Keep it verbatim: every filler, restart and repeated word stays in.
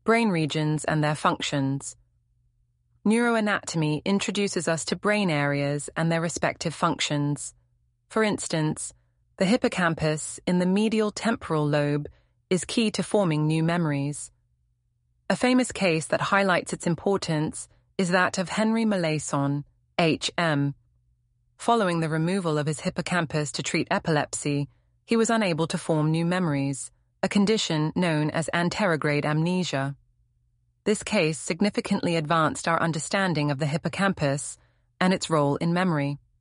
brain regions and their functions. Neuroanatomy introduces us to brain areas and their respective functions. For instance, the hippocampus in the medial temporal lobe is key to forming new memories. A famous case that highlights its importance is that of Henry Molaison, H M. Following the removal of his hippocampus to treat epilepsy, he was unable to form new memories, a condition known as anterograde amnesia. This case significantly advanced our understanding of the hippocampus and its role in memory.